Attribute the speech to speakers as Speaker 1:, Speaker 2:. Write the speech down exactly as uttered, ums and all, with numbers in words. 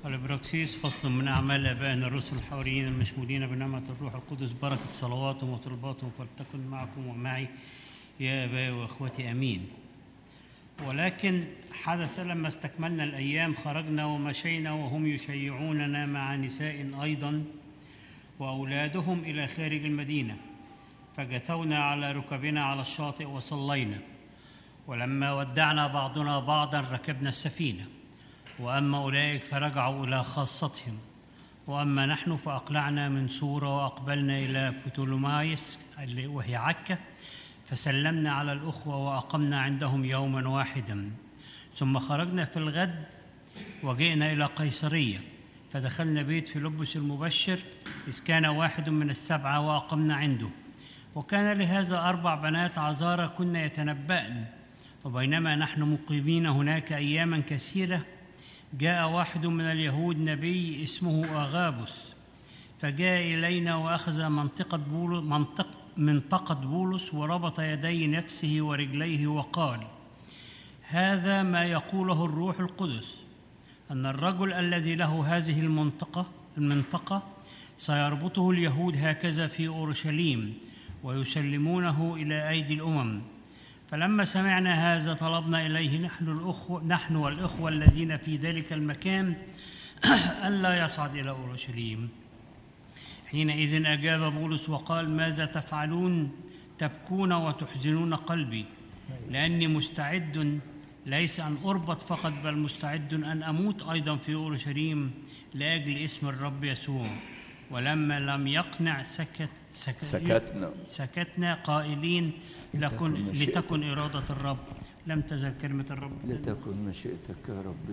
Speaker 1: الإبراكسيس فصل من أعمال آبائنا الرسل الحواريين المشمولين بنعمة الروح القدس، بركة صلواتهم وطلباتهم فلتكن معكم ومعي يا آبائي وإخوتي آمين. ولكن حدث لما استكملنا الأيام خرجنا ومشينا وهم يشيعوننا مع نساء أيضا وأولادهم إلى خارج المدينة، فجثونا على ركبنا على الشاطئ وصلينا. ولما ودعنا بعضنا بعضا ركبنا السفينة، وأما أولئك فرجعوا إلى خاصتهم، وأما نحن فأقلعنا من سورة وأقبلنا إلى بطولمايس وهي عكا، فسلمنا على الأخوة وأقمنا عندهم يوما واحدا. ثم خرجنا في الغد وجئنا إلى قيصرية، فدخلنا بيت فيلبس المبشر إذ كان واحد من السبعة وأقمنا عنده. وكان لهذا أربع بنات عذارى كنا يتنبأن. وبينما نحن مقيمين هناك أياما كثيرة جاء واحد من اليهود نبي اسمه أغابس، فجاء إلينا وأخذ منطقة بولس, منطق منطقة بولس وربط يدي نفسه ورجليه وقال: هذا ما يقوله الروح القدس، أن الرجل الذي له هذه المنطقة, المنطقة سيربطه اليهود هكذا في أورشليم ويسلمونه إلى أيدي الأمم. فلما سمعنا هذا طلبنا إليه نحن, الأخوة نحن والإخوة الذين في ذلك المكان ألا يصعد إلى أورشليم. حينئذ أجاب بولس وقال: ماذا تفعلون؟ تبكون وتحزنون قلبي، لأني مستعد ليس أن أربط فقط، بل مستعد أن أموت أيضا في أورشليم لأجل اسم الرب يسوع. ولما لم يقنع سكت سكت
Speaker 2: سكتنا
Speaker 1: سكتنا قائلين: لكن لتكن إرادة الرب. لم تزل كلمة الرب
Speaker 2: لتكن مشيئتك يا رب